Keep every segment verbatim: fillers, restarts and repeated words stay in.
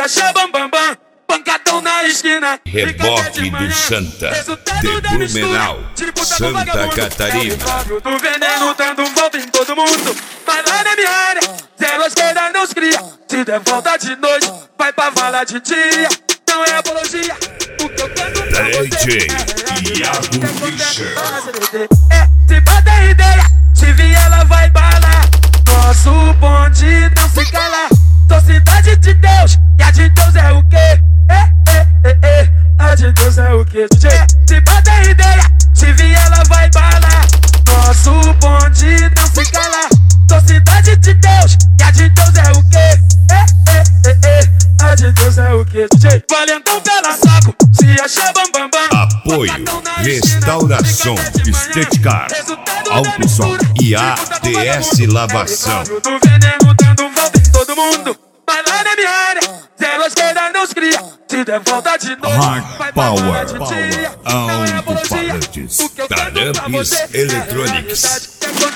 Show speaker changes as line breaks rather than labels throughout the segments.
acha bam bam bam, pancadão na esquina.
Reboque do Santa, de Blumenau, Santa Catarina.
Do veneno dando volta em todo mundo, mas lá na minha área, zero esquerda não se cria. Se der volta de noite, vai pra vala de dia. Não é apologia, o que eu canto pra
D J
você
Iago Fischer.
É, se bater ideia, se vier ela vai balar. Nosso bonde não fica lá. Sou cidade de Deus, e a de Deus é o quê? É, é, é, é, a de Deus é o quê? D J, se bater ideia, se vier ela vai balar. Nosso bonde não fica lá. Sou cidade de Deus, e a de Deus é o quê? É, é, é, é, a de Deus é o quê? D J, valentão pela saco, se achar bam bam bam.
Apoio, restauração, estética, alto som e A D S Lavação.
Do veneno dando volta em todo mundo, mas lá na minha área, zero esquerda não se cria. Se der volta de noite,
Hard Power, alto-falantes, Tarampes Electronics.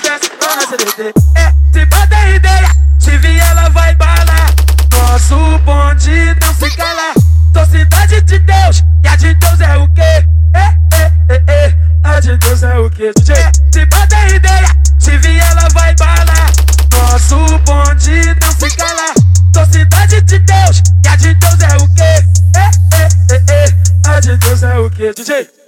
É, se bater ideia, se vier ela vai balar. Nosso bonde não fica lá. Sou cidade de Deus, e a de Deus é o quê? É, é, é, é, a de Deus é o quê? D J, se bater ideia, se vier ela vai balar. Nosso bonde não fica lá. Sou cidade de Deus, e a de Deus é o quê? É, é, é, é, a de Deus é o quê? D J